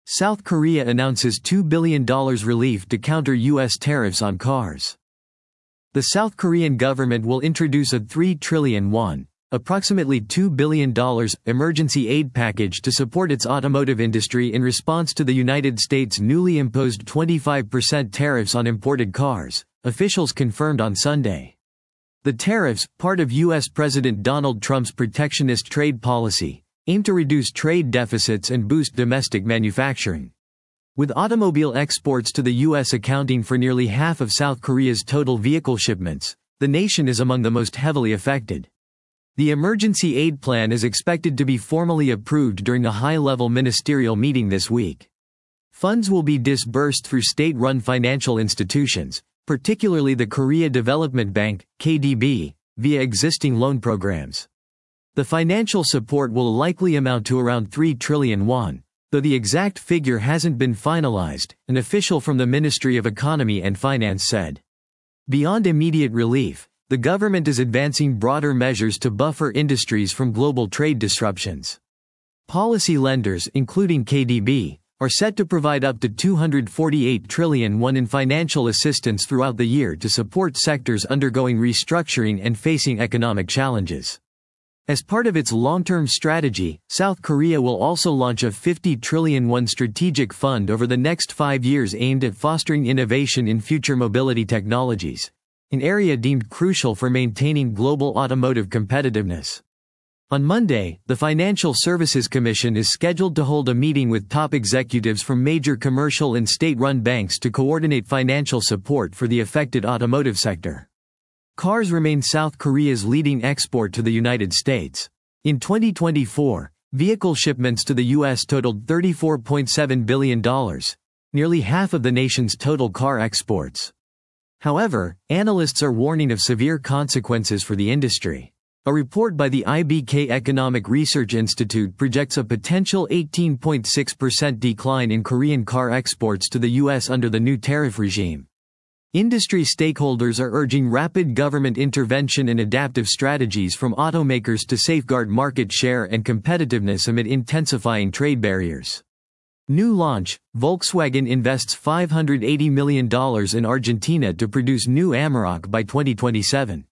South Korea announces $2 billion relief to counter U.S. tariffs on cars. The South Korean government will introduce a 3 trillion won, approximately $2 billion, emergency aid package to support its automotive industry in response to the United States' newly imposed 25% tariffs on imported cars, officials confirmed on Sunday. The tariffs, part of U.S. President Donald Trump's protectionist trade policy, aim to reduce trade deficits and boost domestic manufacturing. With automobile exports to the U.S. accounting for nearly half of South Korea's total vehicle shipments, the nation is among the most heavily affected. The emergency aid plan is expected to be formally approved during a high-level ministerial meeting this week. Funds will be disbursed through state-run financial institutions, particularly the Korea Development Bank, KDB, via existing loan programs. The financial support will likely amount to around 3 trillion won, though the exact figure hasn't been finalized, an official from the Ministry of Economy and Finance said. Beyond immediate relief, the government is advancing broader measures to buffer industries from global trade disruptions. Policy lenders, including KDB, are set to provide up to 248 trillion won in financial assistance throughout the year to support sectors undergoing restructuring and facing economic challenges. As part of its long-term strategy, South Korea will also launch a 50 trillion won strategic fund over the next 5 years aimed at fostering innovation in future mobility technologies, an area deemed crucial for maintaining global automotive competitiveness. On Monday, the Financial Services Commission is scheduled to hold a meeting with top executives from major commercial and state-run banks to coordinate financial support for the affected automotive sector. Cars remain South Korea's leading export to the United States. In 2024, vehicle shipments to the U.S. totaled $34.7 billion, nearly half of the nation's total car exports. However, analysts are warning of severe consequences for the industry. A report by the IBK Economic Research Institute projects a potential 18.6% decline in Korean car exports to the U.S. under the new tariff regime. Industry stakeholders are urging rapid government intervention and adaptive strategies from automakers to safeguard market share and competitiveness amid intensifying trade barriers. New launch: Volkswagen invests $580 million in Argentina to produce new Amarok by 2027.